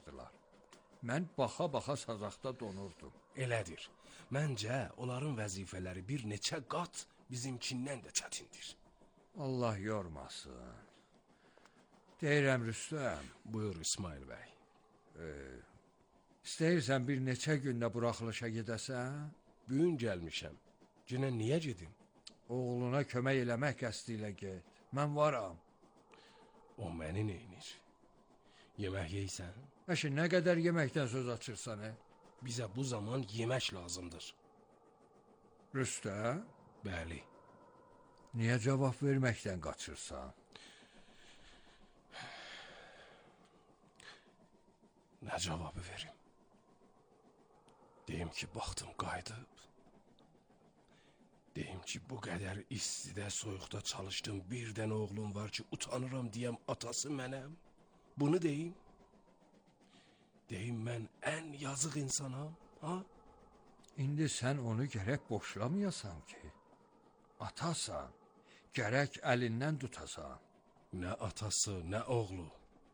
çıxardılar. Mən baxa-baxa sazaqda donurdum. Elədir. Məncə, onların vəzifələri bir neçə qat bizimkindən də çətindir. Allah yormasın. Deyirəm Rüstəm. Buyur İsmail bəy. İstəyirsən bir neçə gündə buraxılışa gedəsən? Bugün gəlmişəm. Yenə niyə gedim? Oğluna kömək eləmək qəsdi ilə get. Mən varam. O məni neynir? Yemək yeysən? Əşi, nə qədər yeməkdən söz açırsan, Bizə bu zaman yemək lazımdır. Rüstəm, Bəli. niyə cavab verməkdən qaçırsan? Nə cavabı verim? Deyim ki, baxdım qayıdıb. Deyim ki, bu qədər istidə, soyuqda çalışdım. Bir dənə oğlum var ki, utanıram deyəm, atası mənəm. Bunu deyim. Deyim, mən ən yazıq insanam, ha? İndi sən onu gərək boşlamayasan ki. Atasan, gərək əlindən tutasan. Nə atası, nə oğlu.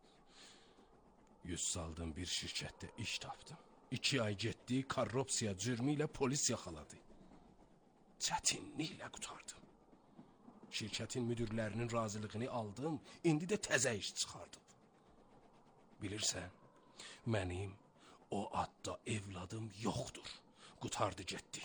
100 saldım bir şirkətdə iş tapdım. 2 ay getdi, korrupsiya cürmü ilə polis yaxaladı. Çətinliklə qutardım. Şirkətin müdürlərinin razılığını aldım, indi də təzə iş çıxardım. Bilirsən, mənim o adda evladım yoxdur. Qutardı getdi.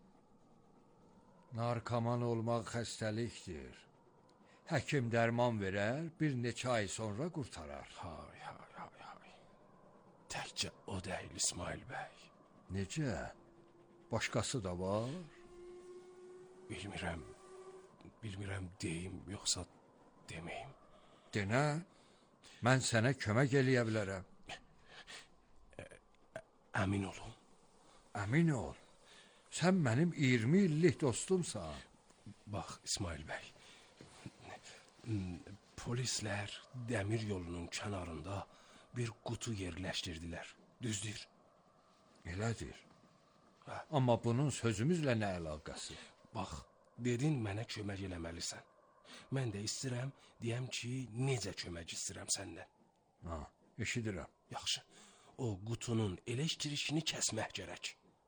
Narkoman olmaq xəstəlikdir. Həkim dərman verər, bir neçə ay sonra qurtarar. Hay, hay, hay, hay. Təkcə o deyil İsmail bəy. Necə? Başqası da var? Bilmirəm deyim, yoxsa deməyim. Denə, mən sənə kömək eləyə bilərəm. Əmin olun. Əmin ol, sən mənim 20 illik dostumsan. Bax İsmail bəy, polislər dəmir yolunun kənarında bir qutu yerləşdirdilər. Düzdür? Elədir. Amma bunun sözümüzlə nə əlaqəsi? Bax, dedin mənə kömək eləməlisən. Mən də istəyirəm, deyəm ki, necə kömək istəyirəm səndən. Eşidirəm. Yaxşı, o qutunun elektrikini kəsmək gərək.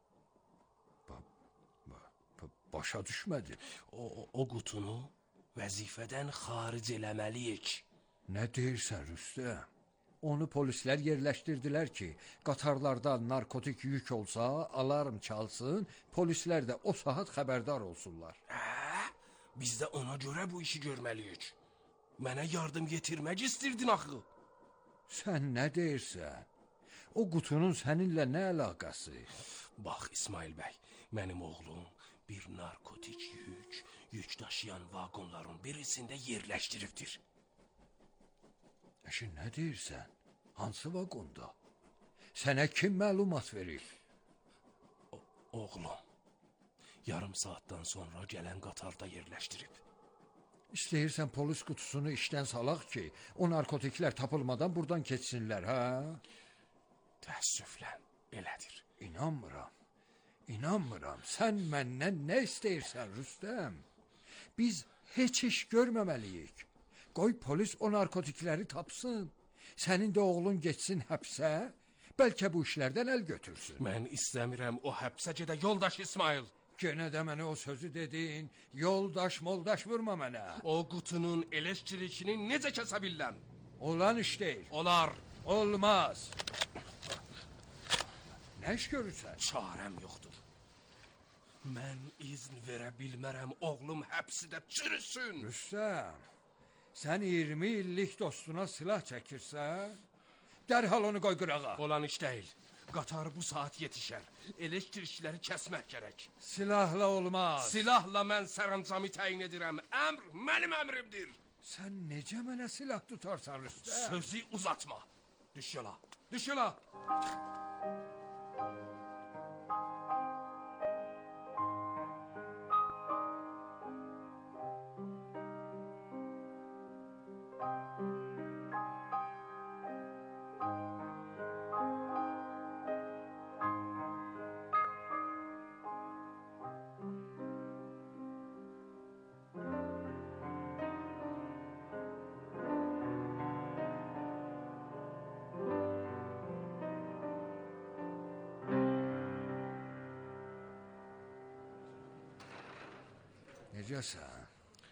Başa düşmədim. O qutunu vəzifədən xaric eləməliyik. Nə deyirsən Rüstəm? Onu polislər yerləşdirdilər ki, qatarlarda narkotik yük olsa, alarm çalsın, polislər də o saat xəbərdar olsunlar. Biz də ona görə bu işi görməliyik. Mənə yardım yetirmək istəyirdin axı. Sən nə deyirsən? O qutunun səninlə nə əlaqəsi? Bax İsmail bəy, mənim oğlum bir narkotik yük daşıyan vaqonların birisində yerləşdiribdir. Əşi, nə deyirsən? Hansı vaqonda? Sənə kim məlumat verir? Oğlum, yarım saatdan sonra gələn qatarda yerləşdirib. İstəyirsən polis qutusunu işdən salaq ki, o narkotiklər tapılmadan buradan keçsinlər, hə? Təəssüflən, elədir. İnanmıram. Sən məndən nə istəyirsən, Rüstəm? Biz heç iş görməməliyik. Qoy polis o narkotikləri tapsın. Sənin də oğlun geçsin həbsə, bəlkə bu işlərdən əl götürsün. Mən istəmirəm o həbsə gedə yoldaş İsmail. Gene də mənə o sözü dedin, yoldaş moldaş vurma mənə. O qutunun elektrikini necə kəsə biləm? Olan iş deyil. Olar. Olmaz. Nə iş görürsən? Çarəm yoxdur. Mən izn verə bilmərəm oğlum həbsidə çürüsün. Rüstəm, sən 20 illik dostuna silah çəkirsən, dərhal onu qoy qırağa. Olan iş deyil. Qatar bu saat yetişər. Elektrikləri kəsmək gərək. Silahla olmaz. Silahla mən sərəncamı təyin edirəm. Əmr mənim əmrimdir. Sən necə mənə silah tutarsan Rüstəm? Sözü uzatma. Düş yola. Düş yola. necəsən?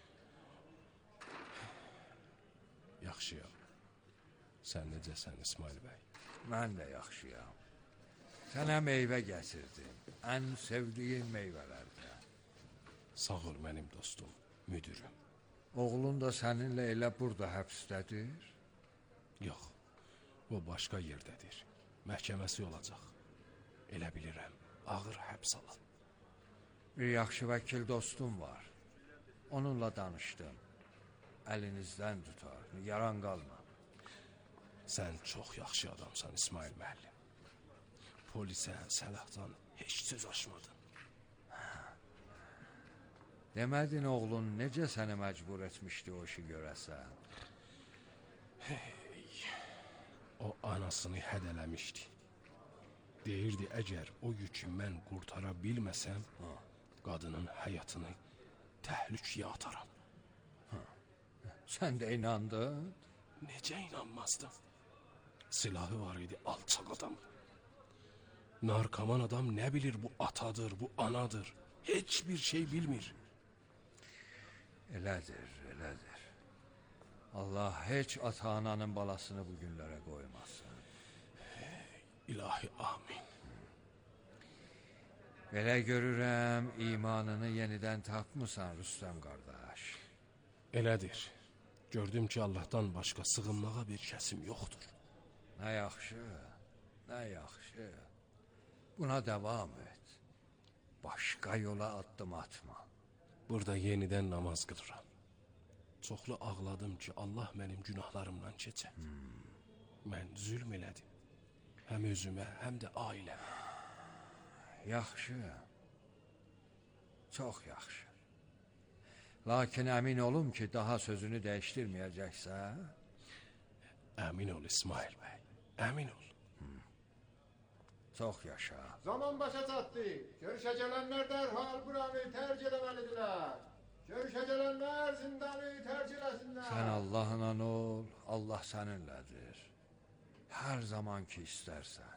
Yaxşıyam. Sən necəsən İsmail bəy? Mən də yaxşıyam. Sənə meyvə gətirdim. Ən sevdiyin meyvələrdən. Sağ ol mənim dostum, müdürüm. Oğlun da səninlə elə burada həbsdədir. Yox, o başqa yerdədir. Məhkəməsi olacaq. Elə bilirəm, ağır həbs alın. Bir yaxşı vəkil dostum var. Onunla danışdım. Əlinizdən tutar, yaran qalma. Sən çox yaxşı adamsan İsmail müəllim. Polisə, səlahdan heç söz açmadın. Demədin oğlun necə səni məcbur etmişdi o işi görəsən? O anasını hədələmişdi. Deyirdi, əgər o yükü mən qurtara bilməsəm, qadının həyatını təhlükəyə ataram. Sən də inandın? Necə inanmazdım? Silahı var idi, alçaq adam. Narkoman adam nə bilir bu atadır, bu anadır. Heç bir şey bilmir. Elədir, elədir. Allah heç ata-ananın balasını bu günlərə qoymasın. İlahi amin. Belə görürəm, imanını yenidən tapmısan Rüstəm qardaş. Elədir. Gördüm ki, Allah'tan başqa sığınmağa bir kəsim yoxdur. Nə yaxşı, nə yaxşı. Buna devam et. Başqa yola addım atma. Burada yenidən namaz qılıram. Çoxlu ağladım ki, Allah mənim günahlarımdan keçə. Mən zülm elədim. Həm özümə, həm də ailəmə. Yaxşı. Çox yaxşı. Lakin əmin olum ki, daha sözünü dəyişdirməyəcəksən. Əmin ol İsmail bəy, əmin ol. Çox yaşa. Zaman başa çatdı. Görüşə gələnlər dərhal buranı tərk eləməlidirlər. Görüşə gələnlər zindanı tərk eləsinlər. Sən Allahla ol, Allah səninlədir. Hər zaman ki istərsən.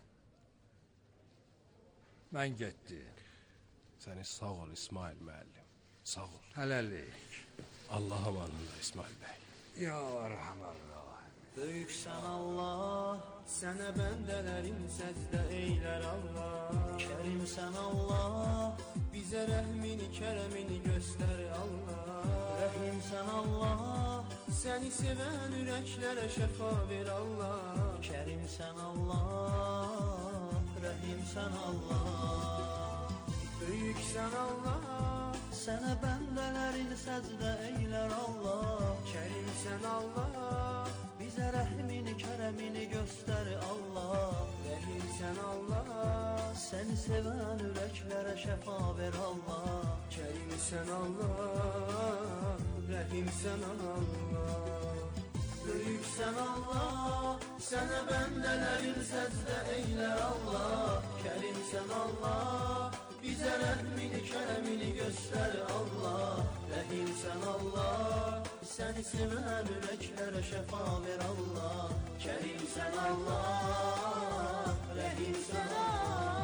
Mən getdim. Səni sağ ol İsmail müəllim, sağ ol. Hələlik. Allah amanında İsmail bəy. Ya Rəhmən Rahim. Böyüksən Allah, sənə bəndələrin səcdə eylər Allah. Kərimsən Allah, bizə rəhmini, kərəmini göstər Allah. Rəhimsən Allah, səni sevən ürəklərə şəfa ver Allah. Kərimsən Allah, rəhimsən Allah. Böyüksən Allah, sənə bəndələrin səcdə eylər Allah. Kərimsən Allah, bizə rəhmini, kərəmini göstər Allah. Rəhimsən Allah, səni sevən ürəklərə şəfa ver Allah. Kərimsən Allah, rəhimsən Allah. Böyüksən Allah, sənə bəndələrin səcdə eylər Allah. Kərimsən Allah, bizə rəhmini, kərəmini göstər Allah. Rəhimsən Allah, səni sevən ürəklərə şəfa ver Allah. Kərimsən Allah, rəhimsən Allah.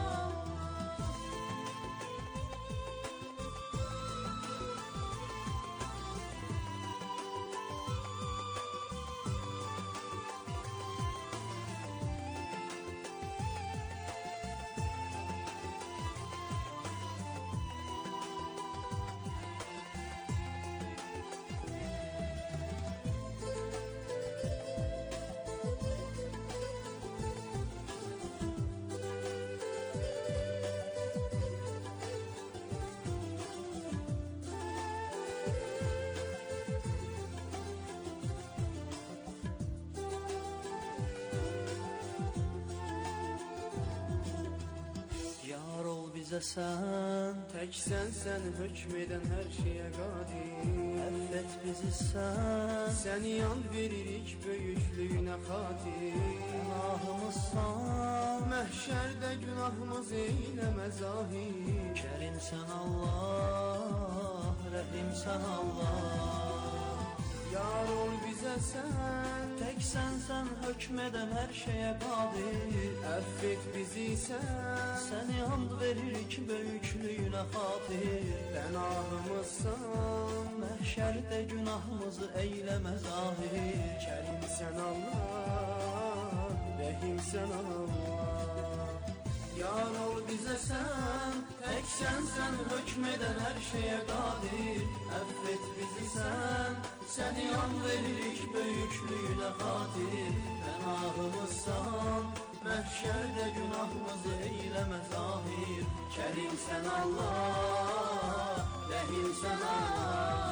Sən, təksən sən, hökm edən hər şeyə qadir. Əffət bizi sən, səni yan veririk böyüklüyünə xatir. Günahımızsan, məhşərdə günahımız eyləmə zahir. Kərimsən Allah, rəhimsən Allah. Yar ol bizə sən, təksən sən, hökm edən hər şeyə qadir. Əff et bizi sən, səni and veririk böyüklüyünə xatir. Pənahımızsan, məhşərdə günahımızı eyləmə zahir. Kərimsən Allah, rəhimsən Allah. Yar ol bizə sən, təksən sən, hökm edən hər şeyə qadir. Əff et bizi sən, səni an veririk böyüklüyünə xatir. Pənahımızsan, məhşərdə günahımızı eyləmə zahir. Kərimsən Allah, rəhimsən Allah.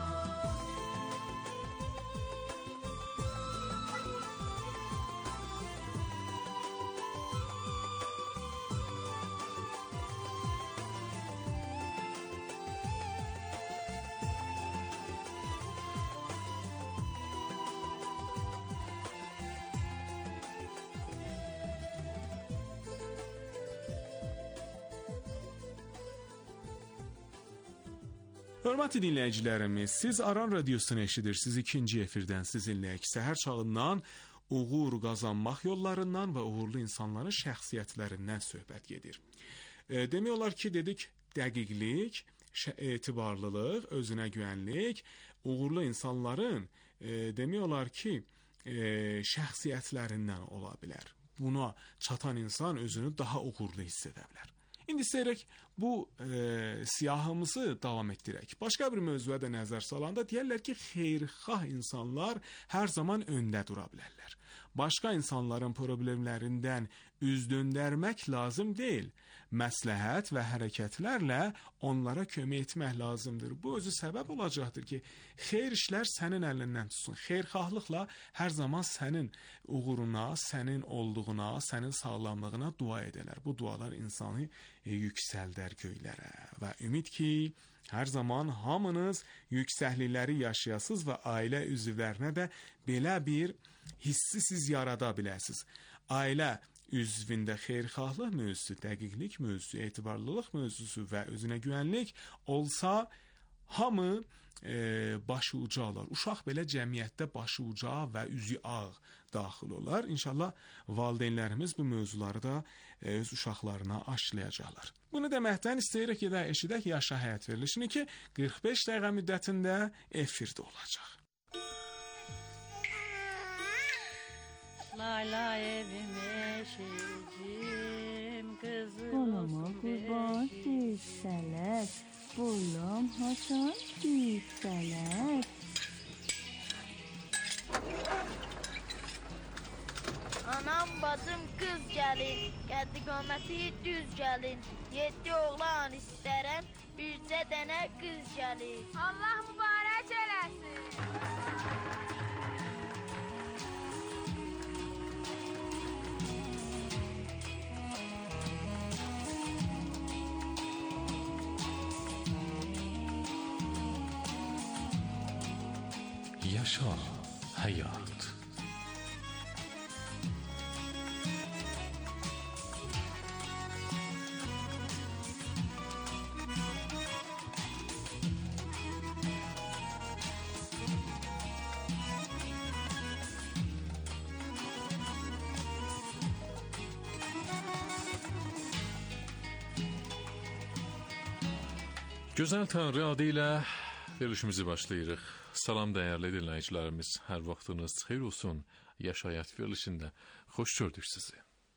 Hörmətli dinləyicilərimiz, siz Aran Radiosunu eşidirsiniz. İkinci efirdən sizinləyik. Səhər çağından uğur qazanmaq yollarından və uğurlu insanların şəxsiyyətlərindən söhbət gedir. Demək olar ki, dedik, dəqiqlik, etibarlılıq, özünə güvənlik, uğurlu insanların demək olar ki, şəxsiyyətlərindən ola bilər. Buna çatan insan özünü daha uğurlu hiss edə bilər. İndi istəyirək bu siyahımızı davam etdirək. Başqa bir mövzuya da nəzər salanda deyərlər ki, xeyirxah insanlar hər zaman öndə dura bilərlər. Başqa insanların problemlərindən üz döndərmək lazım deyil. Məsləhət və hərəkətlərlə onlara kömək etmək lazımdır. Bu özü səbəb olacaqdır ki, xeyir işlər sənin əlindən tutsun. Xeyirxahlıqla hər zaman sənin uğuruna, sənin olduğuna, sənin sağlamlığına dua edələr. Bu dualar insanı yüksəldər göylərə və ümid ki, hər zaman hamınız yüksəklikləri yaşayasınız və ailə üzvlərinə də belə bir hissi siz yarada biləsiniz. Ailə üzvündə xeyirxahlıq mövzusu, dəqiqlik mövzusu, etibarlılıq mövzusu və özünə güvənlik olsa, hamı başı uca olar. Uşaq belə cəmiyyətdə başı uca və üzü ağ daxil olar. İnşallah valideynlərimiz bu mövzuları da öz uşaqlarına aşılayacaqlar. Bunu deməkdən istəyirik ki, eşidək Yaşa Həyat verilişini ki, 45 dəqiqə müddətində efirdə olacaq. Layla evim eşicim, kızım Balama qurban yüksələr, boylam haçan yüksələr. Anam bacım kız gelin, gəldi qaməti düz gəlin. 7 oğlan istərəm, bircə dənə qız gəlin. Allah mübarək eləsin. Yaşa həyat. Gözəl Tanrı adı ilə verilişimizi başlayırıq. Salam dəyərli dinləyicilərimiz, hər vaxtınız xeyir olsun. Yaşa Həyat verilişində xoş gördük sizi.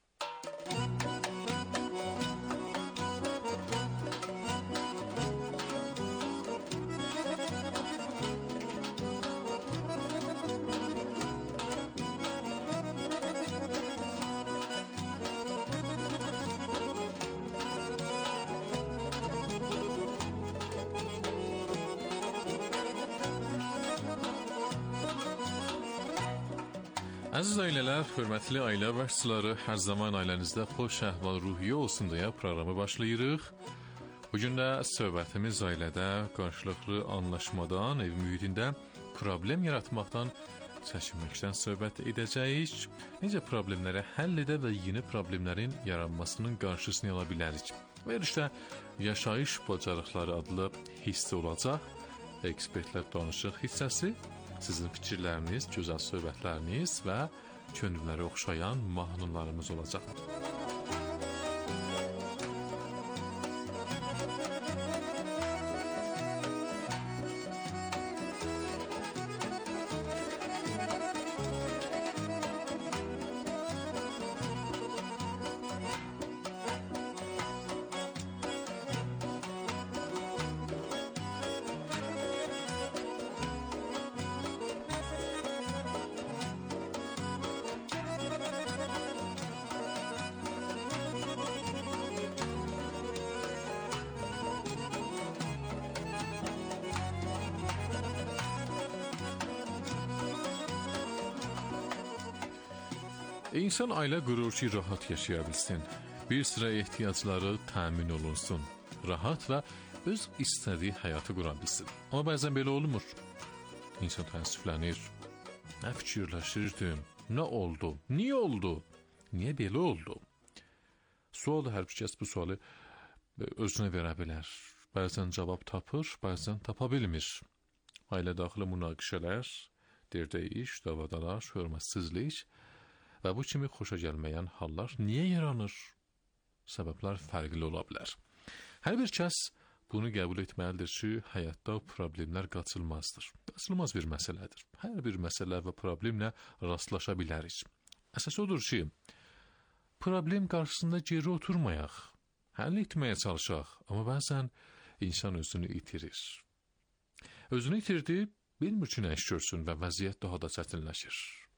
Əziz ailələr, hörmətli ailə başçıları, hər zaman ailənizdə xoş əhval-ruhiyyə olsun deyə proqramı başlayırıq. Bugün də söhbətimiz ailədə qarşılıqlı anlaşmadan, ev mühitində problem yaratmaqdan, çəkinməkdən söhbət edəcəyik. Necə problemləri həll edə və yeni problemlərin yaranmasının qarşısını ala bilərik. Verilişdə yaşayış bacarıqları adlı hissə olacaq. Ekspertlər danışıq hissəsi. Sizin fikirləriniz, gözəl söhbətləriniz və könülləri oxşayan mahnılarımız olacaq. İnsan ailə qurur ki, rahat yaşaya bilsin. Bir sıra ehtiyacları təmin olunsun. Rahat və öz istədiyi həyatı qura bilsin. Amma bəzən belə olmur. İnsan təəssüflənir. Nə fikirləşirdim? Nə oldu? Niyə oldu? Niyə belə oldu? Sualı hər bir kəs bu sualı özünə verə bilər. Bəzən cavab tapır, bəzən tapa bilmir. Ailə daxili münaqişələr, dirdeyiş, davadalar, hörmətsizlik və bu kimi xoşa gəlməyən hallar niyə yaranır? Səbəblər fərqli ola bilər. Hər bir kəs bunu qəbul etməlidir ki, həyatda problemlər qaçılmazdır. Qaçılmaz bir məsələdir. Hər bir məsələ və problemlə rastlaşa bilərik. Əsas odur ki, problem qarşısında geri oturmayaq, həll etməyə çalışaq, amma bəzən insan özünü itirir. Özünü itirdi, bilmir ki, nə iş görsün və vəziyyət daha da çətinləşir.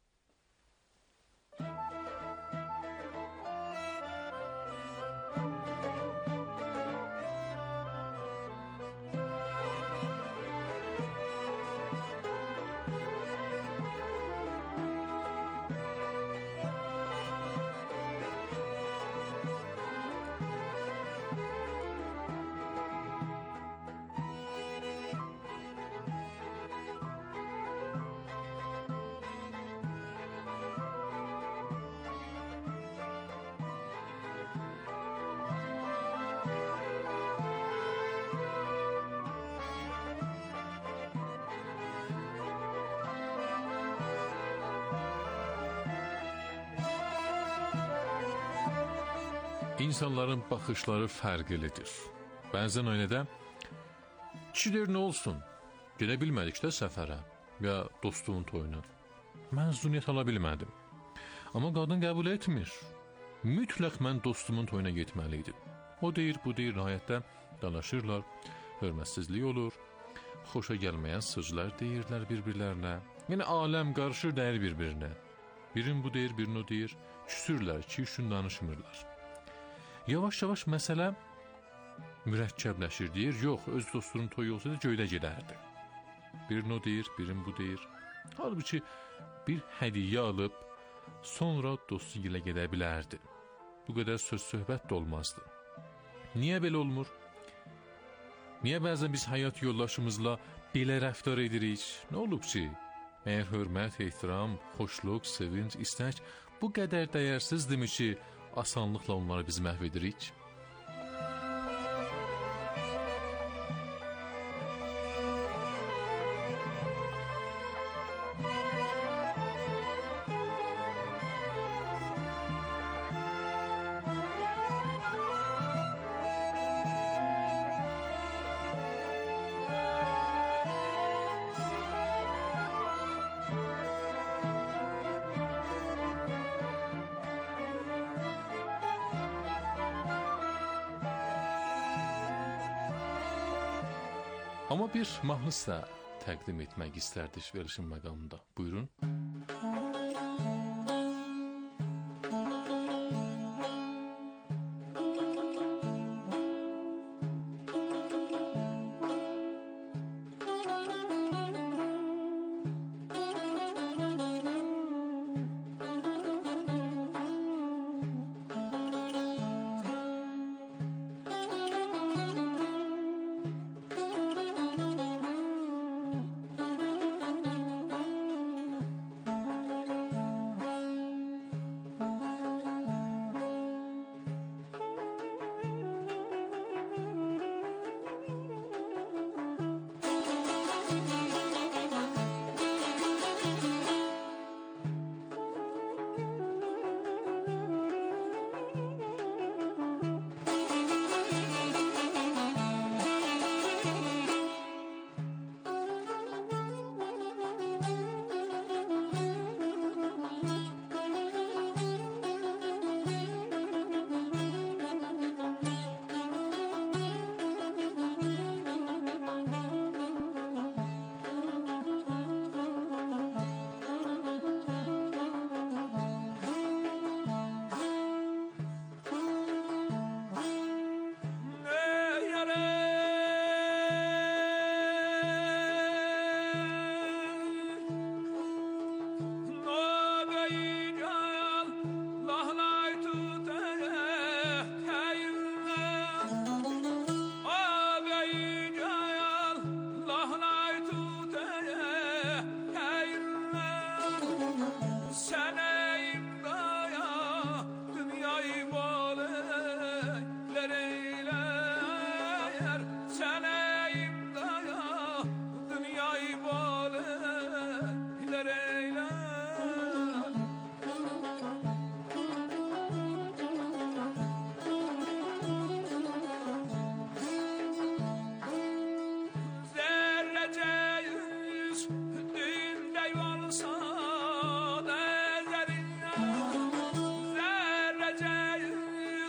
İnsanların baxışları fərqlidir. Bəzən ailədə kişidir nə olsun, gedə bilmədik də səfərə ya dostumun toyuna. Məzuniyyət ala bilmədim. Amma qadın qəbul etmir. Mütləq mən dostumun toyuna getməliydim. O deyir, bu deyir, nəhayətdə dalaşırlar, hörmətsizlik olur, xoşa gəlməyən sözlər deyirlər bir-birlərinə. Yəni aləm qarışır dəyir bir-birinə. Birin bu deyir, birin o deyir, küsürlər, iki üçün danışmırlar. Yavaş-yavaş məsələ mürəkkəbləşir, deyir, yox, öz dostunun toyu olsaydı göydə gedərdi. Birin o deyir, birin bu deyir. Halbuki bir hədiyyə alıb, sonra dostu ilə gedə bilərdi. Bu qədər söz-söhbət də olmazdı. Niyə belə olmur? Niyə bəzən biz həyat yoldaşımızla belə rəftar edirik? Nə olub ki? Məyər hörmət, ehtiram, xoşluq, sevinç, istək bu qədər dəyərsizdirmi ki, asanlıqla onları biz məhv edirik? Amma bir mahnı sizə təqdim etmək istərdik verilişin məqamında. Buyurun.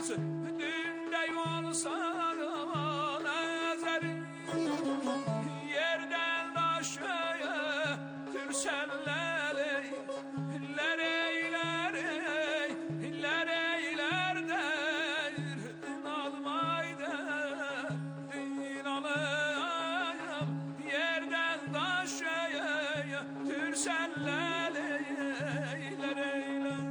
Dünde yol sana nazerim yerden aşağıya türsenler eyler der almayda din alayım yerden aşağıya türsenler eyler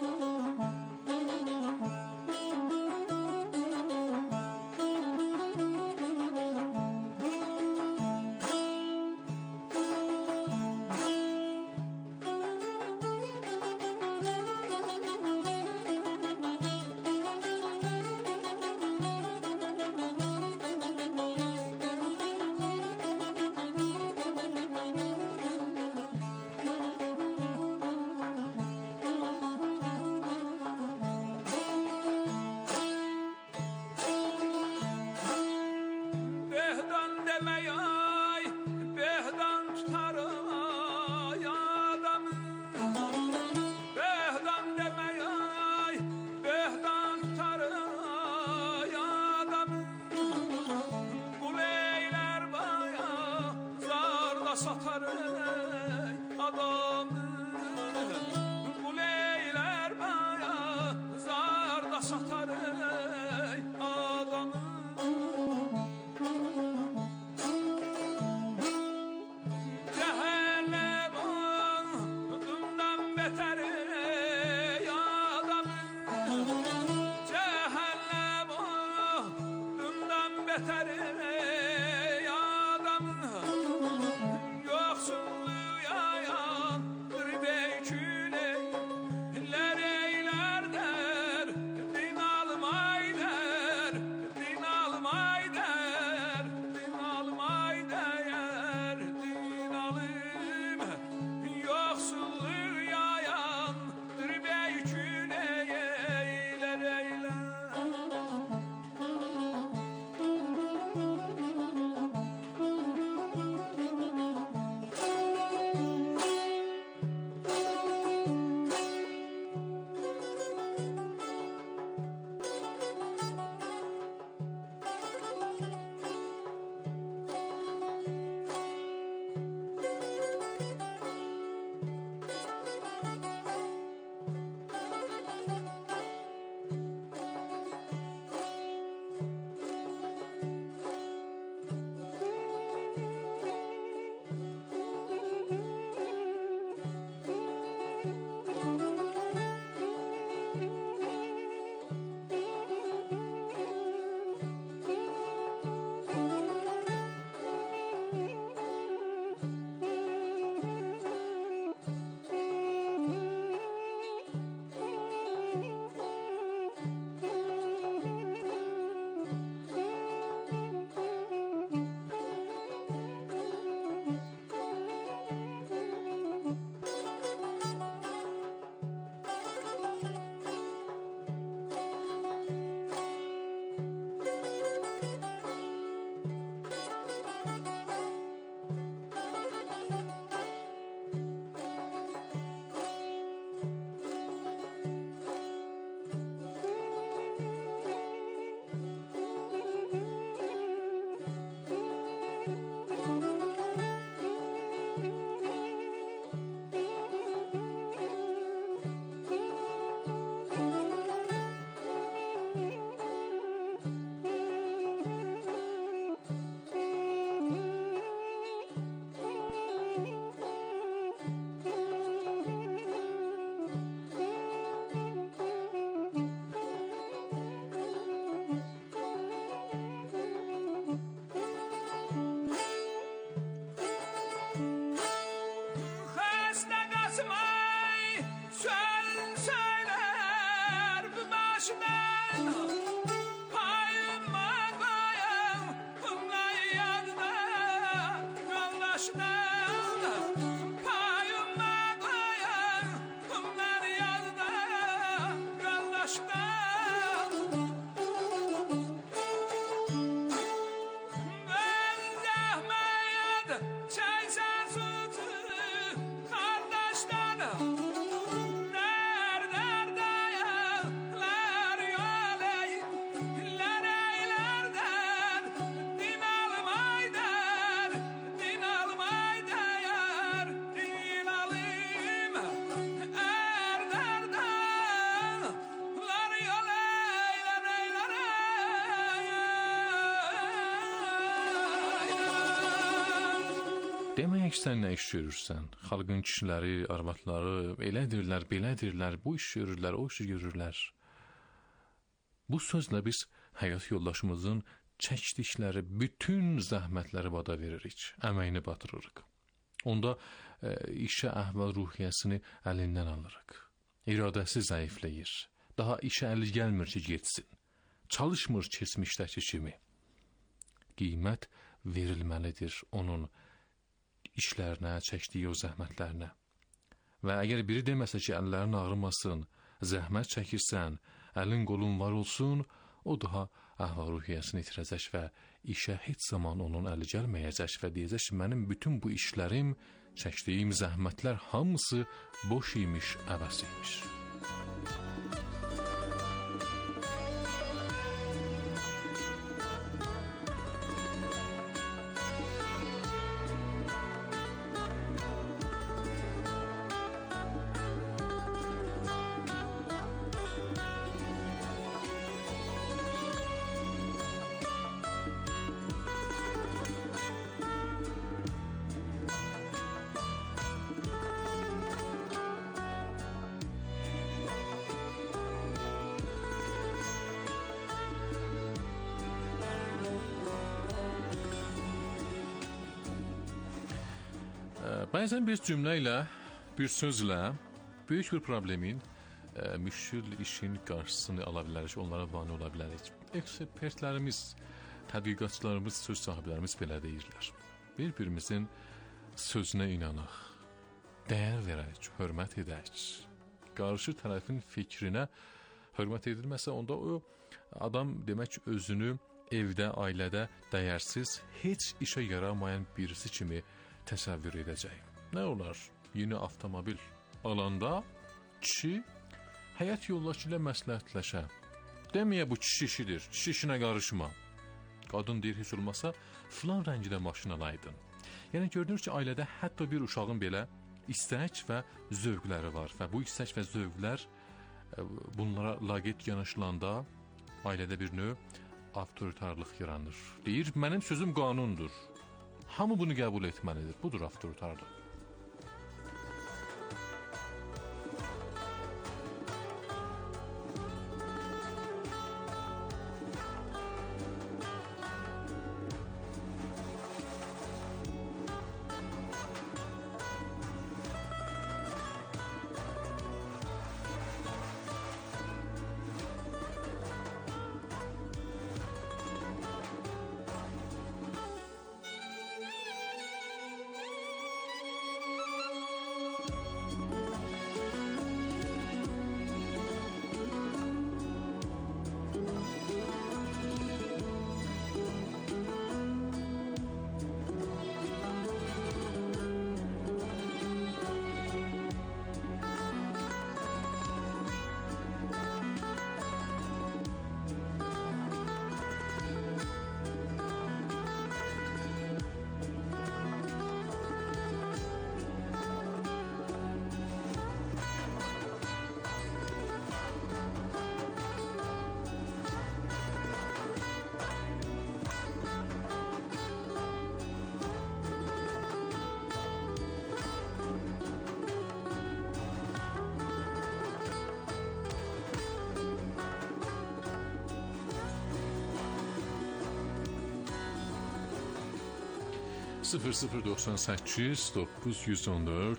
Behdan deme ay, behdan tutar ay adamı. Behdan deme ay, behdan tutar ay adamı. Kul eyler baya, zarda satar ey adamı. Kul eyler baya, zarda satar ey adamı. Cehennem ondan beter ey adamı. Cehennem ondan beter ey adamı. Yoksulluğu yayandır beyküley. Eyler der, din almay der, din almay der, din almay der, din alım. Yoksulluğu yayandır beyküley. Eyler. Demək sən nə iş görürsən? Xalqın kişiləri, arvadları elədirlər, belədirlər, bu iş görürlər, o iş görürlər. Bu sözlə biz həyat yoldaşımızın çəkdikləri bütün zəhmətləri vada veririk, əməyini batırırıq. Onda işə əhval-ruhiyyəsini əlindən alırıq. İradəsi zəifləyir. Daha işə əli gəlmir ki, getsin. Çalışmır keçmişdəki kimi. Qiymət verilməlidir onun işlərinə, çəkdiyi o zəhmətlərinə. Və əgər biri deməsə ki, əllərin ağrımasın, zəhmət çəkirsən, əlin qolun var olsun, o daha əhval-ruhiyyəsini itirəcək və işə heç zaman onun əli gəlməyəcək və deyəcək ki, mənim bütün bu işlərim, çəkdiyim zəhmətlər hamısı boş imiş, əbəs imiş. Bəzən bir cümlə ilə, bir sözlə böyük bir problemin, müşkül işin qarşısını ala bilərik, onlara vani ola bilərik. Ekspertlərimiz, tədqiqatçılarımız, söz sahiblərimiz belə deyirlər. Bir-birimizin sözünə inanaq, dəyər verək, hörmət edək. Qarşı tərəfin fikrinə hörmət edilməsə, onda o adam demək özünü evdə, ailədə dəyərsiz, heç işə yaramayan birisi kimi təsəvvür edəcək. Nə olar? Yeni avtomobil alanda kişi həyat yoldaşı ilə məsləhətləşə. Deməyə bu kişi işidir, kişi işinə qarışma. Qadın deyir, heç olmasa filan rəngidə maşın alaydın. Yəni görünür ki, ailədə hətta bir uşağın belə istək və zövqləri var və bu istək və zövqlər bunlara laqeyd yanaşılanda ailədə bir növ avtoritarlıq yaranır. Deyir, mənim sözüm qanundur. Hamı bunu qəbul etməlidir. Budur avtoritarlıq. (0098 914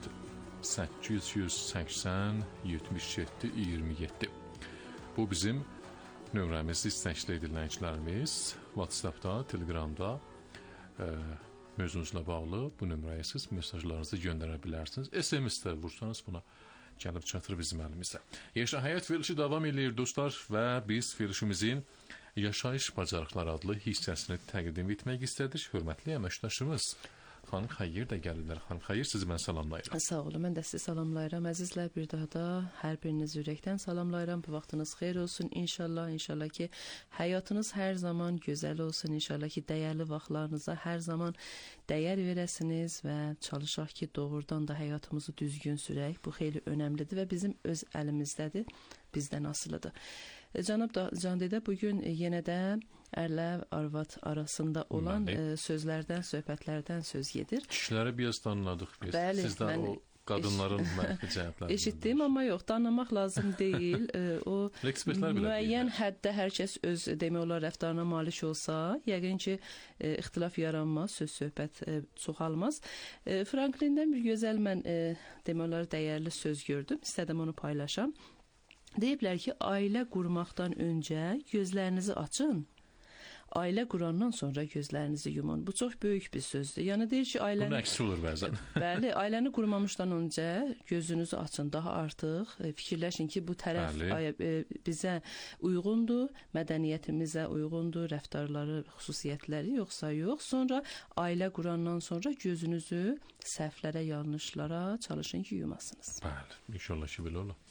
880 77 27). Bu bizim nömrəmiz, istəkli dinləyicilərimiz. WhatsAppda, Telegramda mövzunuzla bağlı bu nömrəyə siz mesajlarınızı göndərə bilərsiniz. SMS-də vursanız buna gəlib çatır bizim əlimizə. Yaşa Həyat verilişi davam edir dostlar və biz verilişimizin Yaşayış Bacarıqları adlı hissəsini təqdim etmək istədik. Hörmətli əməkdaşımız Xanım Xeyir də gəlirlər. Xanım Xeyir, sizi mən salamlayıram. Sağ olun, mən də sizi salamlayıram. Əzizlər, bir daha da hər biriniz ürəkdən salamlayıram. Bu vaxtınız xeyir olsun. İnşallah ki, həyatınız hər zaman gözəl olsun. İnşallah ki, dəyərli vaxtlarınıza hər zaman dəyər verəsiniz və çalışaq ki, doğrudan da həyatımızı düzgün sürək. Bu xeyli önəmlidir və bizim öz əlimizdədir, bizdən asılıdır. Cənab Candedə, bugün yenə də ərlə arvad arasında olan Bəli. Sözlərdən, söhbətlərdən söz gedir. Kişiləri biraz danladıq biz. Bəli, Sizdən mən o qadınların mənfi cəhətlərini. Eşitdim, amma yox, danlamaq lazım deyil. O Ekspertlər belə müəyyən deyirlər. həddə hər kəs öz demək olar rəftarına malik olsa, yəqin ki, ixtilaf yaranmaz, söz-söhbət çoxalmaz. Franklindən bir gözəl mən demək olar dəyərli söz gördüm. İstədim onu paylaşam. Deyiblər ki, ailə qurmaqdan öncə gözlərinizi açın. Ailə qurandan sonra gözlərinizi yumun. Bu çox böyük bir sözdür. Yəni deyir ki, ailəni... Bunun əksi olur bəzən. Bəli, ailəni qurmamışdan öncə gözünüzü açın, daha artıq fikirləşin ki, bu tərəf bizə uyğundur, mədəniyyətimizə uyğundur, rəftarları, xüsusiyyətləri yoxsa yox. Sonra ailə qurandan sonra gözünüzü səhvlərə, yanlışlara çalışın ki, yumasınız. Bəli, inşallah ki, belə olur.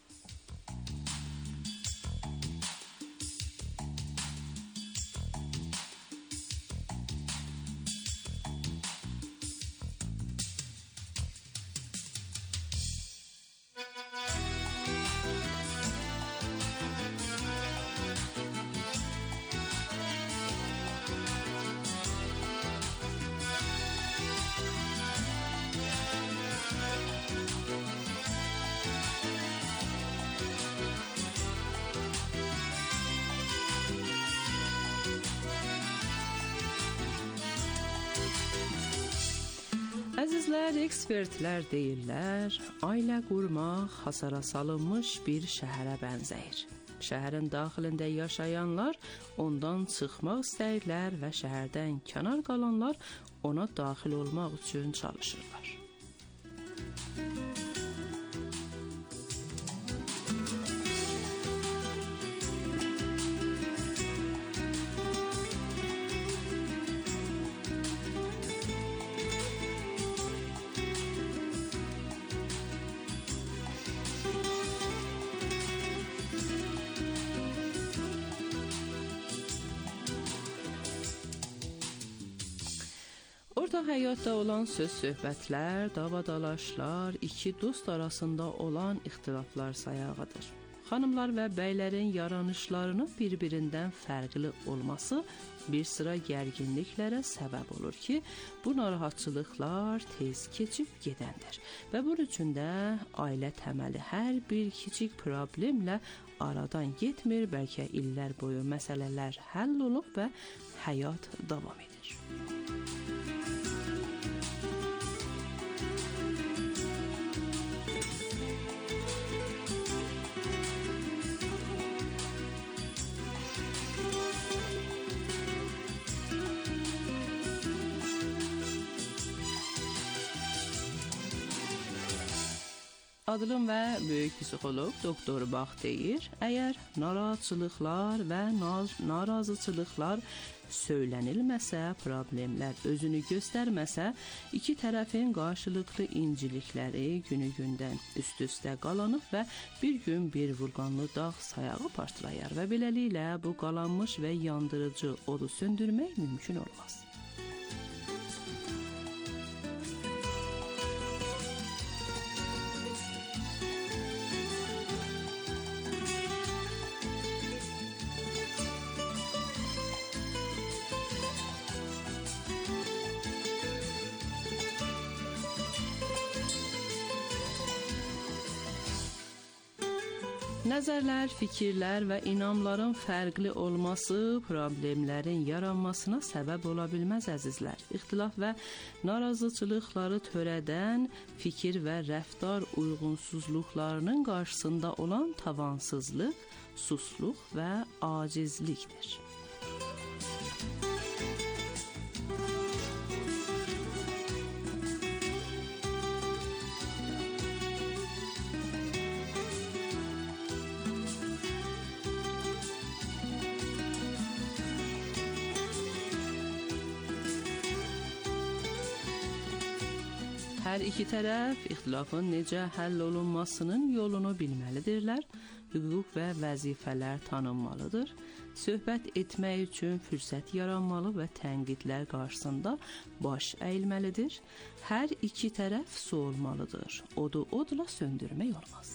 Əzizlər, ekspertlər deyirlər, ailə qurmaq hasara salınmış bir şəhərə bənzəyir. Şəhərin daxilində yaşayanlar ondan çıxmaq istəyirlər və şəhərdən kənar qalanlar ona daxil olmaq üçün çalışırlar. Orta həyatda olan söz-söhbətlər, davadalaşlar, iki dost arasında olan ixtilaflar sayağıdır. Xanımlar və bəylərin yaranışlarının bir-birindən fərqli olması bir sıra gərginliklərə səbəb olur ki, bu narahatçılıqlar tez keçib gedəndir. Və bunun üçün də ailə təməli hər bir kiçik problemlə aradan getmir, bəlkə illər boyu məsələlər həll olub və həyat davam edir. Adılım və böyük psixoloq doktor Bax deyir, əgər narahatçılıqlar və narazıçılıqlar söylənilməsə, problemlər özünü göstərməsə, iki tərəfin qarşılıqlı incilikləri günü-gündən üst-üstə qalanıb və bir gün bir vulqanlı dağ sayağı partlayar və beləliklə bu qalanmış və yandırıcı odu söndürmək mümkün olmaz. Nəzərlər, fikirlər və inamların fərqli olması problemlərin yaranmasına səbəb ola bilməz əzizlər. İxtilaf və narazıçılıqları törədən fikir və rəftar uyğunsuzluqlarının qarşısında olan tavansızlıq, susluq və acizlikdir. Hər iki tərəf ixtilafın necə həll olunmasının yolunu bilməlidirlər, hüquq və vəzifələr tanınmalıdır, söhbət etmək üçün fürsət yaranmalı və tənqidlər qarşısında baş əyilməlidir, hər iki tərəf su olmalıdır, odu odla söndürmək olmaz.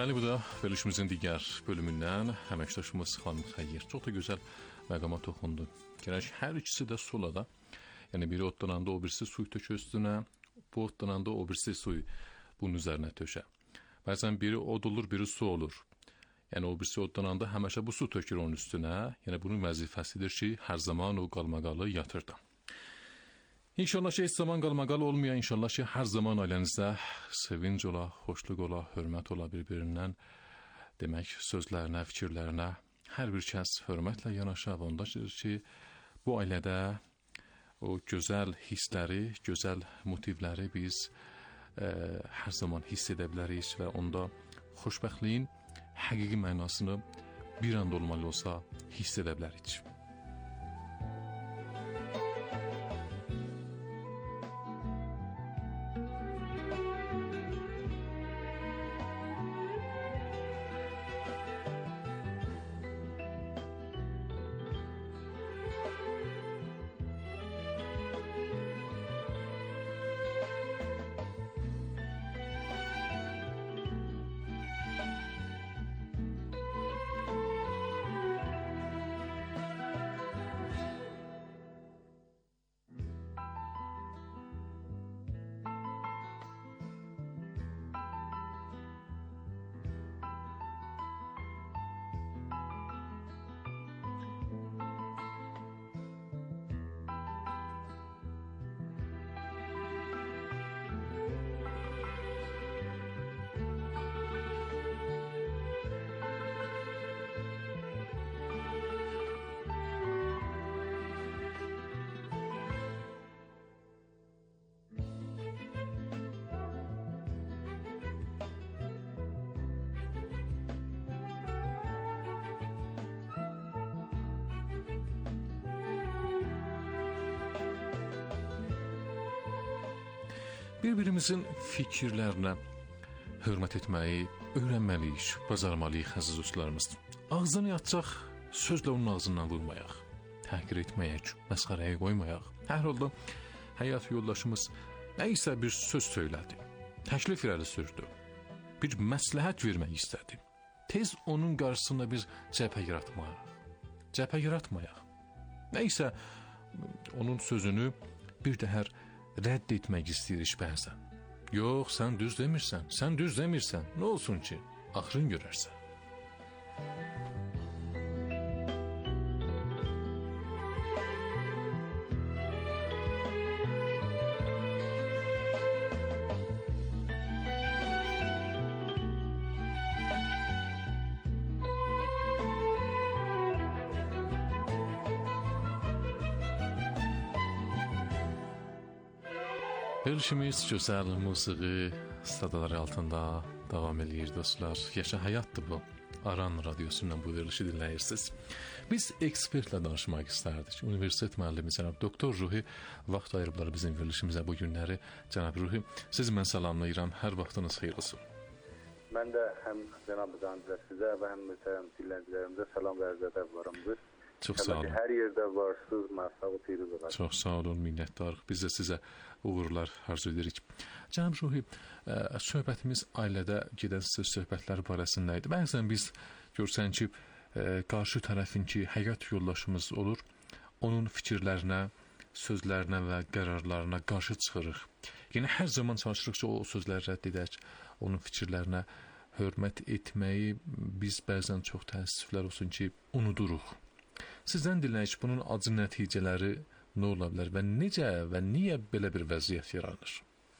Deməli, bu da verilişimizin digər bölümündən əməkdaşımız xanım Xəyyir çox da gözəl məqama toxundu. Gərək hər ikisi də sulada, yəni biri otlananda o birisi suyu tökür üstünə, bu otlananda o birisi suyu bunun üzərinə töşər. Bəzən biri od olur, biri su olur. Yəni o birisi otlananda həmişə bu su tökür onun üstünə. Yəni bunun vəzifəsidir ki, hər zaman o qalmaqalı yatırdı. İnşallah ki, heç zaman qalmaqalı olmayan, inşallah ki, hər zaman ailənizdə sevinc ola, xoşluq ola, hörmət ola bir-birindən. Demək, sözlərinə, fikirlərinə hər bir kəs hörmətlə yanaşar. Ondadır ki, bu ailədə o gözəl hissləri, gözəl motivləri biz hər zaman hiss edə bilərik və onda xoşbəxtliyin həqiqi mənasını bir anda olmalı olsa hiss edə bilərik. Bir-birimizin fikirlərinə hörmət etməyi öyrənməliyik, bacarmalıyıq əziz dostlarımız. Ağzını açacaq, sözlə onun ağzından vurmayaq, təhqir etməyək, məsxərəyə qoymayaq. Hər halda həyat yoldaşımız nəysə bir söz söylədi, təklif irəli sürdü, bir məsləhət vermək istədi. Tez onun qarşısında biz cəbhə yaratmayaq. Nəysə onun sözünü bir dəhər rədd etmək istəyirik bəzən. Yox, sən düz demirsən. Nə olsun ki, axırın görərsən. Verilişimiz gözəl musiqi sadaları altında davam edir dostlar. Yaşa həyatdır bu. Aran radyosundan bu verilişi dinləyirsiniz. Biz ekspertlə danışmaq istərdik. Universitet müəllimi cənab doktor Ruhi vaxt ayırıblar bizim verilişimizə bu günləri. Cənab Ruhi, sizi mən salamlayıram. Hər vaxtınız xeyir olsun. Mən də həm cənab müzəmmil sizə və həm dinləyicilərimizə salam və ərz edərəm. Çox sağ olun. Hər yerdə varsınız, məsafət edirik. Çox sağ olun, minnətdarıq. Biz də sizə uğurlar arzu edirik. Cənab Ruhi, söhbətimiz ailədə gedən söhbətlər barəsində idi. Bəzən biz görsən ki, qarşı tərəfin ki, həyat yoldaşımız olur, onun fikirlərinə, sözlərinə və qərarlarına qarşı çıxırıq. Yəni, hər zaman çalışırıq ki, o sözləri rədd edək, onun fikirlərinə hörmət etməyi biz bəzən çox təəssüflər olsun ki, unuduruq. Sizdən dinləyək, bunun acı nəticələri nə ola bilər və necə və niyə belə bir vəziyyət yaranır?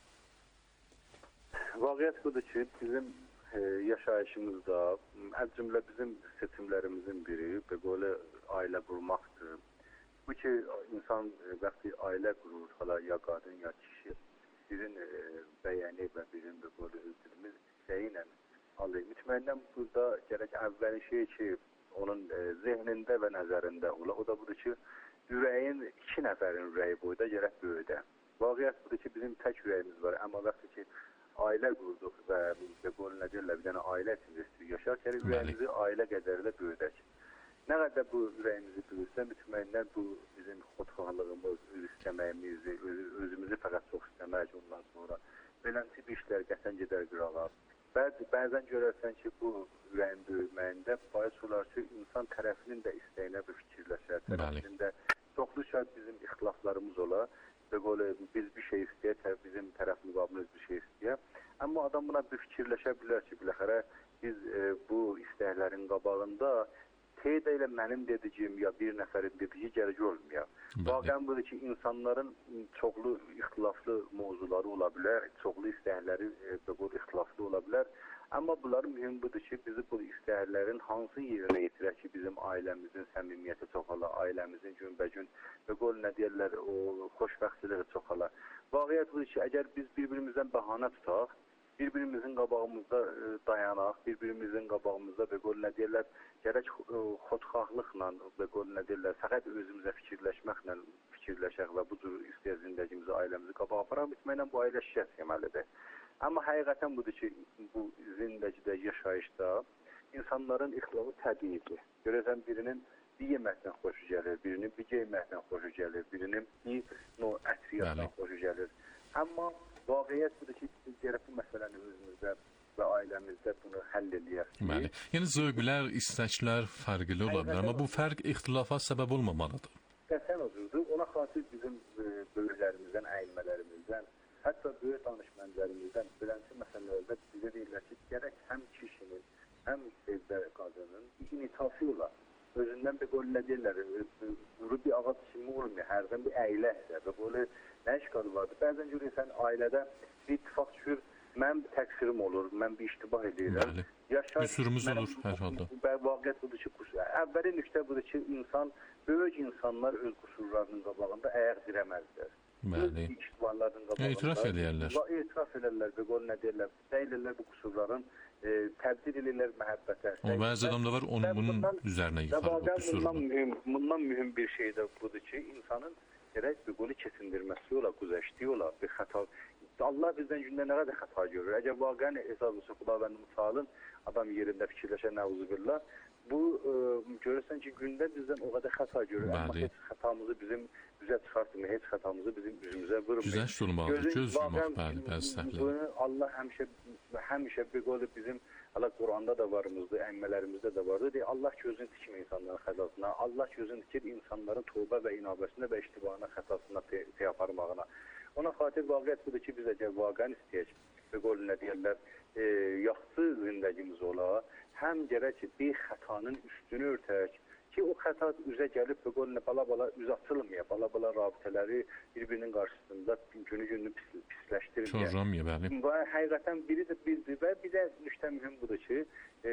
Vaqiət budur ki, bizim yaşayışımızda, az cümlə bizim seçimlərimizin biri belə ailə qurmaqdır. Bu ki, insan vaxtı ailə qurur, hala ya qadın, ya kişi, birin bəyəni və birin belə özümüz şeylə alır. Mütməyindən burada gərək əvvəli şey ki, onun zehnində və nəzərində ola. O da budur ki, ürəyin 2 nəfərin ürəyi boyda gərək böyüdə. Vaqiət budur ki, bizim tək ürəyimiz var. Amma vaxtı ki, ailə qurduq və belə deyirlər, bir dənə ailə içində yaşarkən ürəyimizi ailə qədərilə böyüdək. Nə qədər bu ürəyimizi böyüsə, mütməyindən bu bizim xodxalığımız, öz istəməyimizi, özümüzü fəqət çox istəmək ondan sonra beləncə bir işlər qəsən gedər qıralar. Bəzi bəzən görərsən ki, bu ürəyin böyüməyində bais olar ki, insan tərəfinin də istəyinə bir fikirləşər, tərəfinin də çoxlu şərt bizim ixtilaflarımız olar və böyle biz bir şey istəyək, bizim tərəf müqabilimiz bir şey istəyək. Amma adam buna bir fikirləşə bilər ki, biləxərə biz bu istəklərin qabağında teyid elə mənim dediyim ya bir nəfərin dediyi gərək olmuyor. Vaqən budur ki, insanların çoxlu ixtilaflı mövzuları ola bilər, çoxlu istəkləri ixtilaflı ola bilər. Amma bunların mühüm budur ki, bizi bu istəklərin hansı yerinə yetirək ki, bizim ailəmizin səmimiyyəti çoxala, ailəmizin günbəgün və qol nə deyərlər, o xoşbəxtliyi çoxala. Vaqiət budur ki, əgər biz bir-birimizdən bəhanə tutaq, bir-birimizin qabağımızda dayanaq, bir-birimizin qabağımızda və qol nə deyərlər, gərək xodxahlıqla və qol nə deyərlər, fəqət özümüzə fikirləşməklə fikirləşək və bu cür istəyər zindagimizi, ailəmizi qabağa aparaq, bitməklə bu ailə şikəst yeməlidir. Amma həqiqətən budur ki, bu zindəcidə, yaşayışda insanların ixtilafı təbiidir. Görəsən birinin bir yeməkdən xoşu gəlir, birinin bir geyməkdən xoşu gəlir, birinin bir ətriyyatdan xoşu gəlir. Amma vaqiyyət budur ki, biz gərək bu məsələni özümüzdə və ailəmizdə bunu həll edəyək. Bəli. Yəni zövqlər, istəklər fərqli ola bilər, amma bu fərq ixtilafa səbəb olmamalıdır. Qəsdən oturdu. Ona xatir bizim böyüklərimizdən, əyilmələrimizdən, hətta böyük danışmənlərimizdən beləncə məsələlərdə bizə deyirlər ki, gərək həm kişinin, həm evdə qadının initafi olar. Özündən bir qol nə deyirlər, quru bir ağac kimi olmuyor, hərdən bir əyləkdir və böyle nə işqalı vardır. Bəzən görürsən ailədə bir ittifaq düşür, mən bir təqsirim olur, mən bir iştibah edirəm. Qüsurumuz olur hər halda. Vaqiət budur ki, əvvəli nüqtə budur ki, böyük insanlar öz qüsurlarının qabağında ayaq dirəməzdir. Bəli. Etiraf edərlər. Etiraf edərlər və qol nə deyirlər, deyirlər bu qüsurların təbdil edirlər məhəbbətə. Amma bəzi adamda var, bunun üzərinə yıxar bu qüsurunu. Bundan mühüm bir şey də budur ki, insanın gərək bir qolu keçindirməsi ola, güzəşdiyi ola, bir xəta. Allah bizdən gündə nə qədər xəta görür. Əgər vaqən hesablısı Xudavəndin salın, adam yerində fikirləşən nəuzubillah, bu görürsən ki, gündə bizdən o qədər xəta görür. Amma heç xətamızı bizim üzə çıxartmıyor, heç xətamızı bizim üzümüzə vurmuyor. Güzəşt olmalıdır, göz yumaq, bəli, bəzi səhvlər. Allah həmişə bir qolu bizim Quranda da varımızdır, əmmələrimizdə də vardır. Allah gözünü tikmir insanların xətasına, Allah gözünü tikir insanların tövbə və inabəsinə və iştibahına, xətasına aparmağına. Ona xatir vaqiət budur ki, biz əgər vaqən istəyək və qol nə deyərlər, yaxşı zindagimiz ola, həm gərək bir xətanın üstünü örtək ki, o xəta üzə gəlib və qol nə bala-bala üz açılmaya, bala-bala rabitələri bir-birinin qarşısında günü-günü pisləşdirməyək. Çorramaya, bəli. Həqiqətən biri də bildir və bir də nüqtə mühüm budur ki,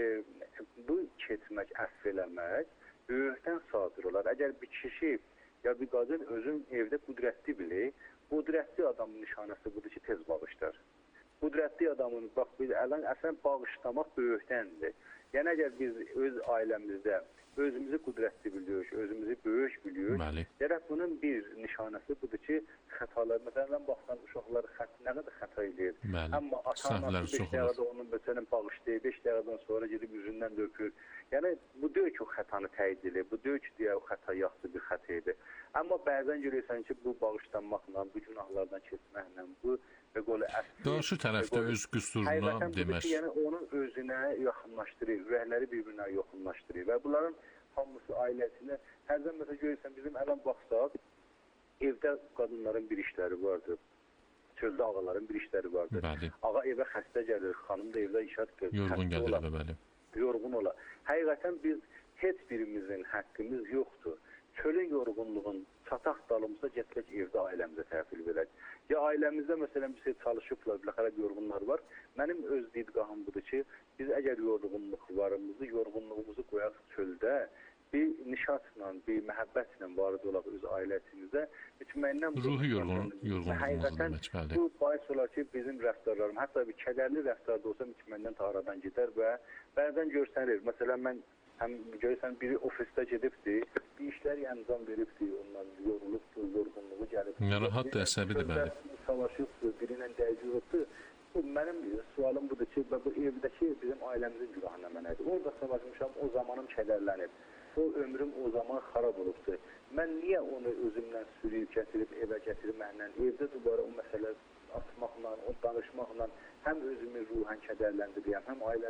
bu keçmək, əfv eləmək böyükdən sadir olar. Əgər bir kişi ya bir qadın özün evdə qudrətli bilir, qudrətli adamın nişanəsi budur ki, tez bağışlar. Qudrətli adamın, bax, əslən bağışlamaq böyükdəndir. Yəni, əgər biz öz ailəmizdə özümüzü qudrətli biliyoruz, özümüzü böyük biliyoruz, gərək bunun bir nişanəsi budur ki, xətalar, məsələn, baxsan, uşaqlar nə qədər xəta edir. Amma ata-anası 5 dəqiqədə onun məsələn bağışlayır, 5 dəqiqədən sonra gedib üzündən dökür. Yəni, bu deyil ki, o xətanı təyid edir, bu deyil ki, deyə o xəta yaxşı bir xəta edir. Amma bəzən görürsən ki, bu bağışlanmaqla, bu günahlardan keçməklə, bu və qolu əsli... Qarşı tərəfdə öz qüsuruna demək. Yəni, onu özünə yaxınlaşdırır, ürəkləri bir-birinə yaxınlaşdırır və bunların hamısı ailəsinə, hərdən məsələ görürsən, bizim ələn baxsaq, evdə qadınların bir işləri vardır, çöldə ağaların bir işləri vardır. Ağa evə xəstə gəlir, xanım da evdə işat görür. Yorğun gəlir evə, bəli. Yorğun ola. Həqiqətən biz heç birimizin haqqımız yoxdur. Çölün yorğunluğun çataq dalımızda gətirək evdə ailəmizə təhvil verək. Ya ailəmizdə məsələn bir şey çalışıblar, biləxərə yorğunlar var. Mənim öz didqahım budur ki, biz əgər yorğunluğumuzu qoyaq çöldə, bir nişatla, bir məhəbbətlə varid olaq öz ailəsimizdə, bitməyindən... Ruhi yorğunluğumuzu demək, bəli. Bu bahis olar ki, bizim rəftarlarım, hətta bir kədərli rəftar da olsa, bitməyindən taradan gedər və bəzən görsənir. Məsələn, mən görürsən, biri ofisdə gedibdir, bir işlər əncam veribdir, ondan yorulubdur, yorğunluğu gəlibdir. Rahat da əsəbidir, bəli. Savaşıbdır, birinlə dəyəcəkdir. Mənim sualım budur ki, bu evdəki bizim ailəmizin günahı nə mənədir? Orada savaşmışam, o zamanım kədərlənib. O ömrüm o zaman xarab olubdur. Mən niyə onu özümlə sürüyüb, gətirib, evə gətirməklə, evdə dubara o məsələ atmaqla, o danışmaqla həm özümü ruhən kədərləndirəyəm, həm ailəmi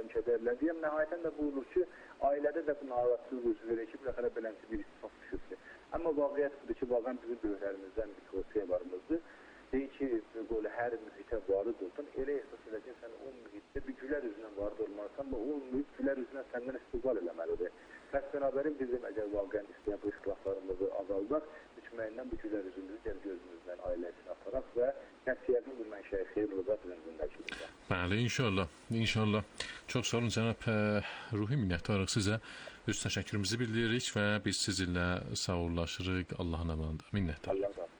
cinayətən də buyurulur ki, ailədə də bu narahatsızlıq üzü verir ki, bir dəfə beləncə bir istisna düşür ki. Amma vaqiət budur ki, vaqən bizim böyüklərimizdən bir tövsiyevarımızdır. Deyir ki, böyle hər mühitə varid olsan, elə əsas elə ki, sən o mühitdə bir gülər üzünə varid olmalısan və o mühit gülər üzünə səndən istiqbal eləməlidir. Bəs berabərin bizim əgər vaqən istəyən bu ixtilaflarımızı azaldaq, mütməyindən bu gülər üzümüzü gəl gözümüzdən ailəsinə ataraq və nəticənin bu mənşəyi xeyir olacaq bizim zindəkimizdə. Bəli, inşallah, inşallah. Çox sağ olun cənab Ruhi, minnətdarıq sizə. Öz təşəkkürümüzü bildiririk və biz sizinlə sağollaşırıq. Allahın əmanında. Minnətdarıq. Allah razı olsun.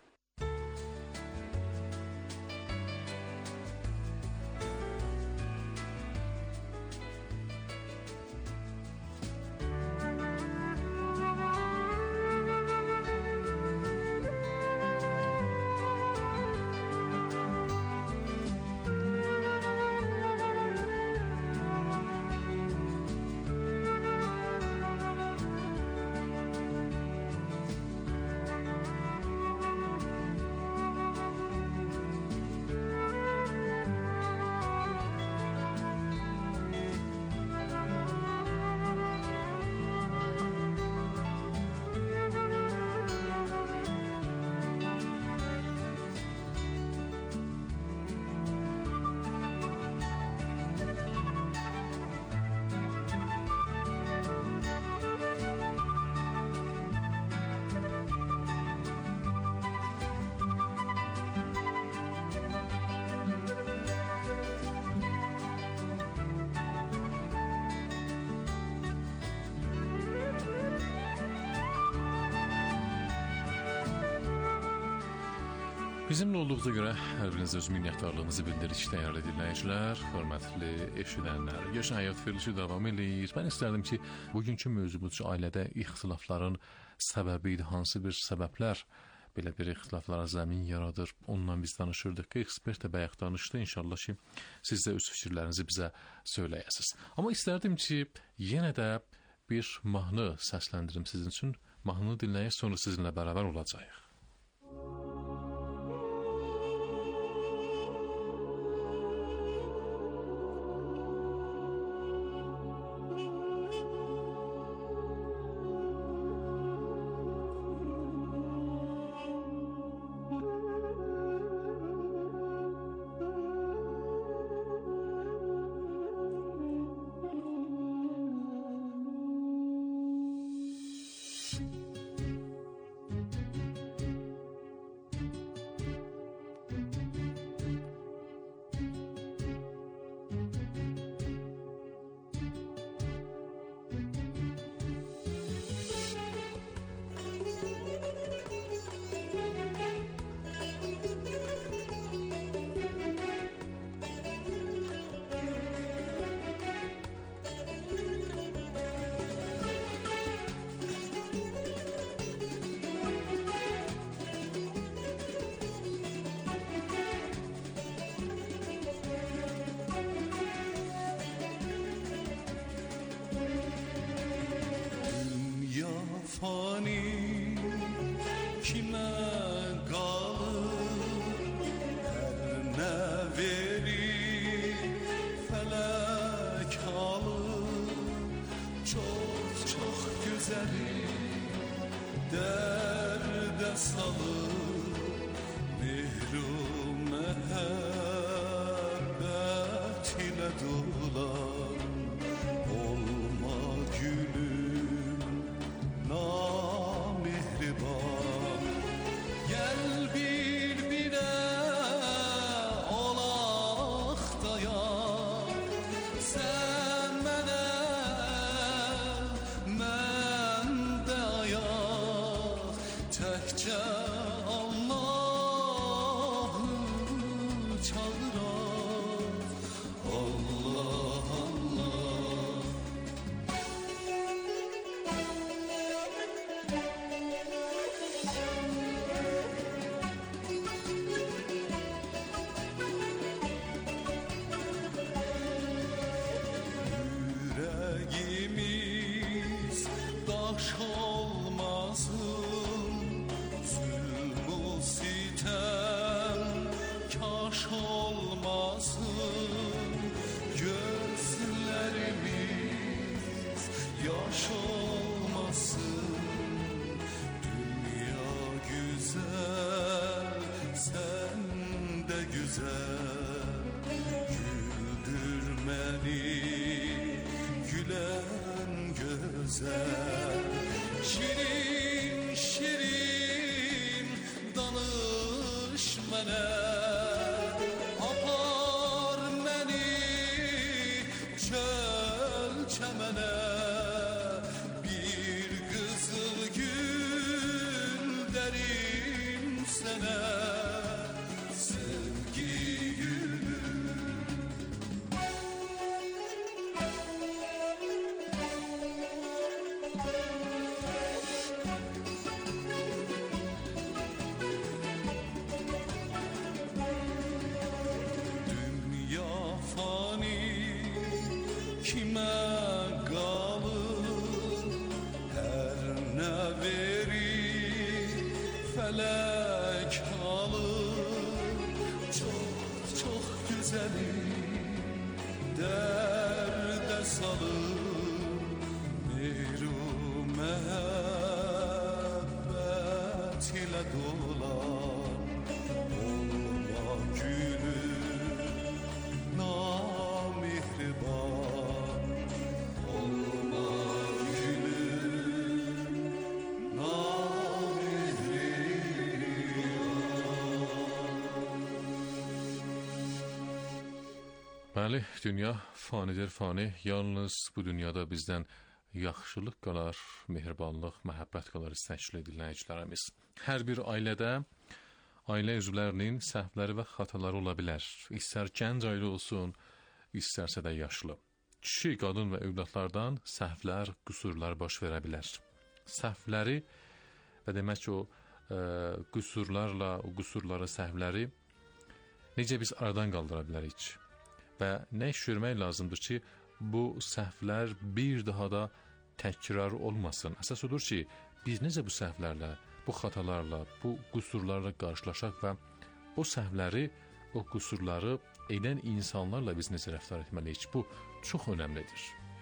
Bizimlə olduğunuza görə hər birinizə öz minnətdarlığınızı bildiririk, dəyərli dinləyicilər, hörmətli eşidənlər. Yaşın həyat verilişi davam edir. Mən istərdim ki, bugünkü mövzumuz ailədə ixtilafların səbəbi idi, hansı bir səbəblər belə bir ixtilaflara zəmin yaradır. Ondan biz danışırdıq ki, ekspert də bayaq danışdı. İnşallah ki, siz də öz fikirlərinizi bizə söyləyəsiniz. Amma istərdim ki, yenə də bir mahnı səsləndirim sizin üçün. Mahnını dinləyək, sonra sizinlə bərabər olacağıq. fani kime kalır her ne verir felek alır çok çok güzeli derde salır mihru mehabbet ile dolan olma gülüm namihriban gel birbirine olaq dayan sen mene mən də ayaq təkcə Allah'ı çağıraq Allah Allah güzel, güldür beni gülen güzel. Şirin şirin danış mənə, apar məni çöl çəmənə. Bir qızıl gül dərim sənə, sevgi gülüm. Dünya fani kimə qalır, hər nə verir fələk alır. Çox çox gözəlim dərdə salır, mehru məhəbbət ilə dolar. Olma gülüm namehriban, olma gülüm namehriban. Bəli, dünya fanidir, fani. Yalnız bu dünyada bizdən yaxşılıq qalar, mehribanlıq, məhəbbət qalar istəkli dinləyicilərimiz. Hər bir ailədə ailə üzvlərinin səhvləri və xataları ola bilər. İstər gənc ailə olsun, istərsə də yaşlı. Kişi, qadın və övladlardan səhvlər, qüsurlar baş verə bilər. Səhvləri və demək ki, o qüsurlarla, o qüsurları, səhvləri necə biz aradan qaldıra bilərik? Və nə iş görmək lazımdır ki, bu səhvlər bir daha da təkrar olmasın. Əsas odur ki, biz necə bu səhvlərlə, bu xatalarla, bu qüsurlarla qarşılaşaq və o səhvləri, o qüsurları edən insanlarla biz necə rəftar etməliyik? Bu çox önəmlidir.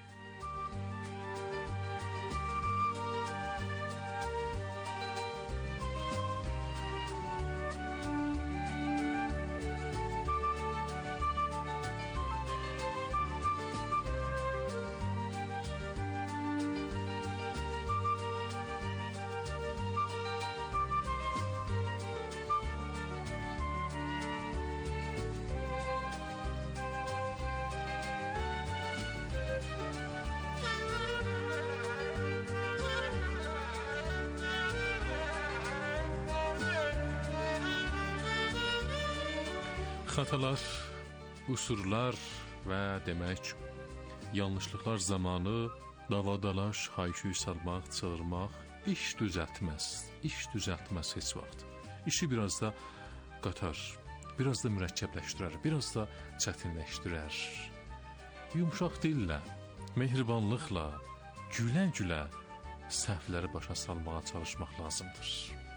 Xatalar, qüsurlar və demək, yanlışlıqlar zamanı davadalaş, hayküy salmaq, çığırmaq iş düzəltməz. İş düzəltməz heç vaxt. İşi biraz da qatar, biraz da mürəkkəbləşdirər, biraz da çətinləşdirər. Yumşaq dillə, mehribanlıqla, gülə-gülə səhvləri başa salmağa çalışmaq lazımdır.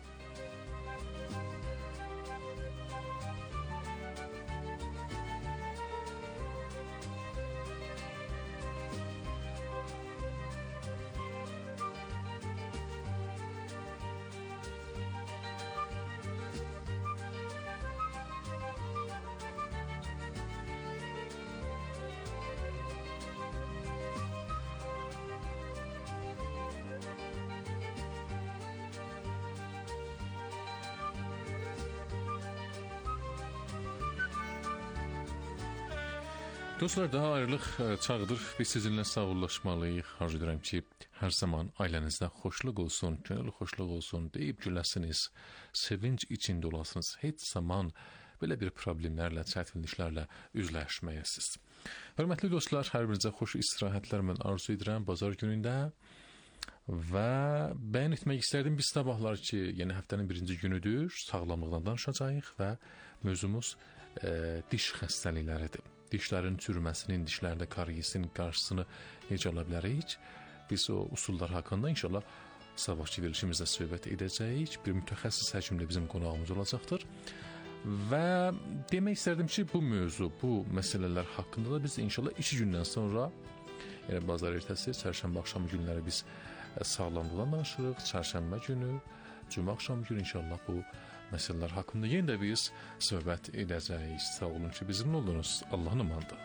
Dostlar, daha ayrılıq çağıdır. Biz sizinlə sağollaşmalıyıq. Arzu edirəm ki, hər zaman ailənizdə xoşluq olsun, könül xoşluq olsun, deyib güləsiniz, sevinç içində olasınız. Heç zaman belə bir problemlərlə, çətinliklərlə üzləşməyəsiniz. Hörmətli dostlar, hər birinizə xoş istirahətlər mən arzu edirəm bazar günündə. Və bəyan etmək istərdim, biz sabahlar ki, yeni həftənin birinci günüdür, sağlamlıqdan danışacağıq və mövzumuz diş xəstəlikləridir. Dişlərin çürüməsinin, dişlərdə kariyesin qarşısını necə ala bilərik? Biz o usullar haqqında inşallah sabahki verilişimizdə söhbət edəcəyik. Bir mütəxəssis həkim də bizim qonağımız olacaqdır. Və demək istərdim ki, bu mövzu, bu məsələlər haqqında da biz inşallah 2 gündən sonra, yəni bazar ertəsi, çərşənbə axşamı günləri biz sağlamlıqdan danışırıq. Çərşənbə günü, cümə axşamı günü inşallah bu məsələlər haqqında yenə də biz söhbət edəcəyik. Sağ olun ki, bizimlə oldunuz. Allahın amanında.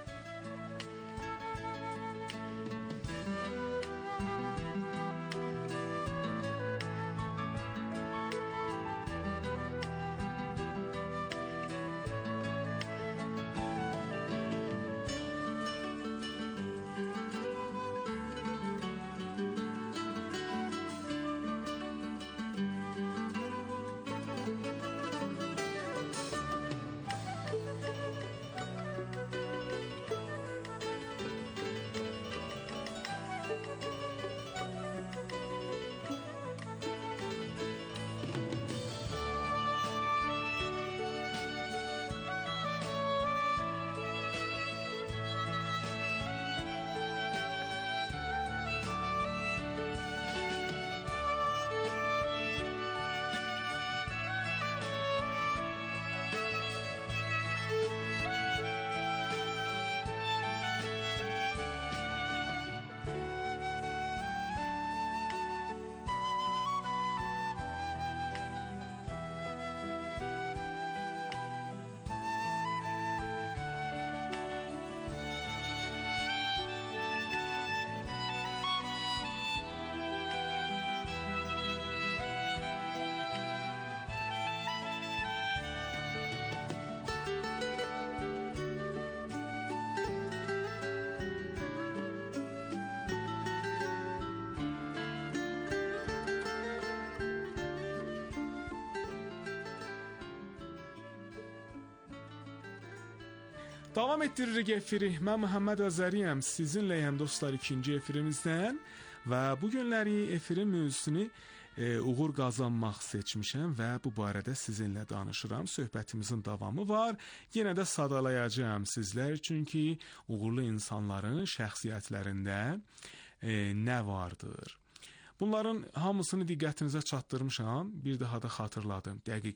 Davam ettiririk efiri. Mən Məhəmməd Azəriyəm. Sizinləyəm dostlar ikinci efirimizdən və bu günləri efirin mövzusunu uğur qazanmaq seçmişəm və bu barədə sizinlə danışıram. Söhbətimizin davamı var. Yenə də sadalayacağım sizlər çünki uğurlu insanların şəxsiyyətlərində nə vardır? Bunların hamısını diqqətinizə çatdırmışam. Bir daha da xatırladım. Dəqiq